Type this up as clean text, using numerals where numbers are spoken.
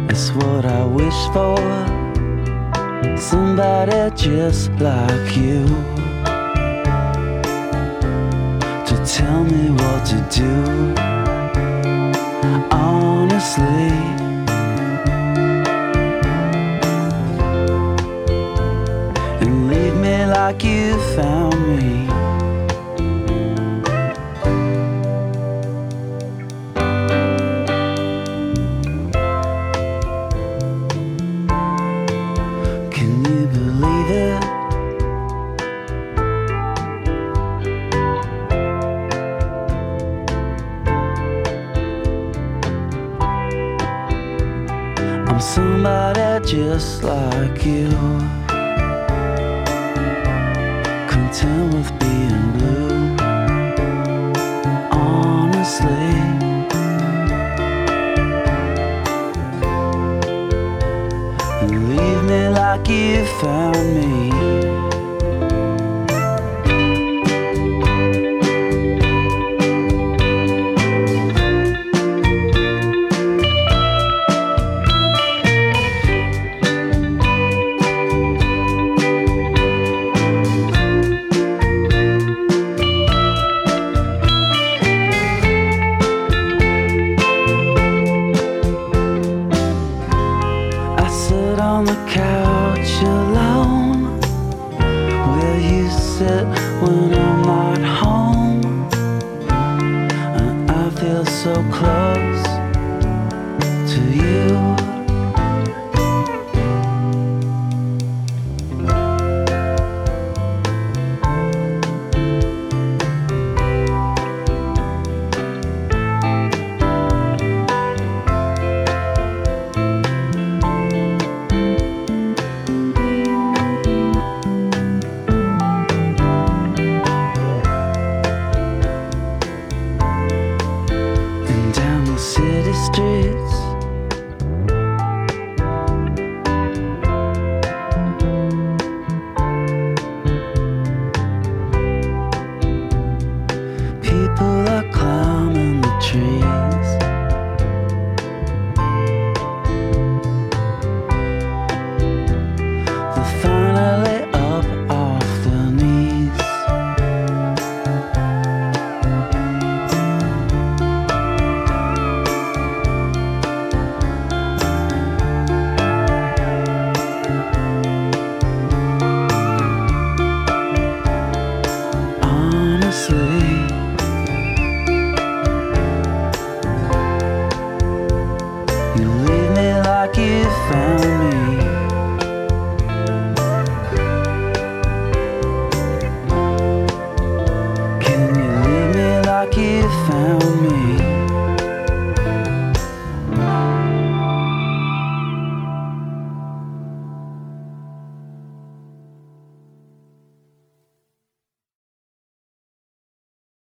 It's what I wish for. Somebody just like you to tell me what to do. Honestly, and leave me like you found me. Can you believe it? I'm somebody just like you, content with being blue. Honestly, and leave me like you found me. I sit on the couch alone, where you sit when I'm not home, and I feel so close to you. And down the city streets, people are climbing the trees. They're finally up off their knees. Honestly, you leave me like you found me.